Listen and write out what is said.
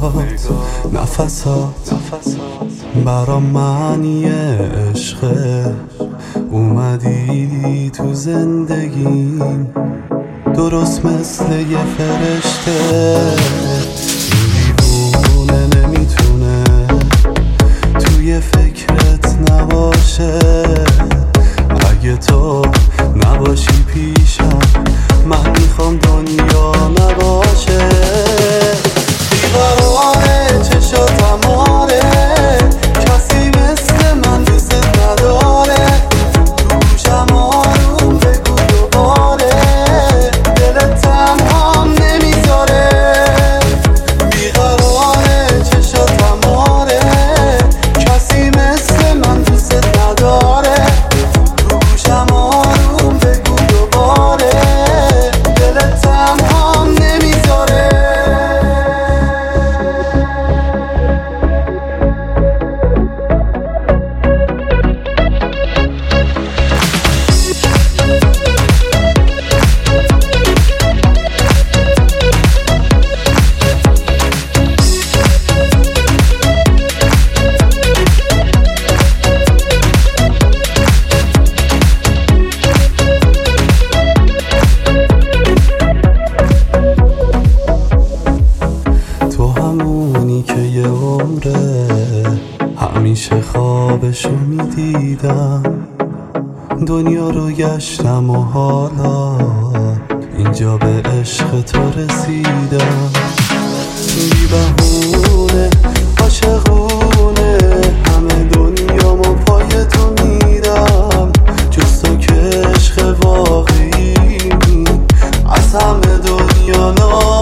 نفسات برا معنی عشقه. اومدی تو زندگیم درست مثل یه فرشته. این دیوونه نمیتونه توی فکرت نباشه. اگه تو نباشی پیشم من میخوام دنیا نباشه. بیقراره چشاتم آره، کسی مثل من دوست نداره. تو گوشم آروم بگو دوباره، دلت تنهام نمیذاره. بیقراره چشاتم آره، کسی مثل من دوست نداره. تو گوشم آروم بگو دوباره، دلت تنهام نمیذاره. که یه عمره همیشه خوابشو میدیدم. دنیا رو گشتم و حالا اینجا به عشق تو رسیدم. بی بهونه عاشقونه همه دنیامو پای تو میدم. جز تو که عشق واقعی از همه دنیا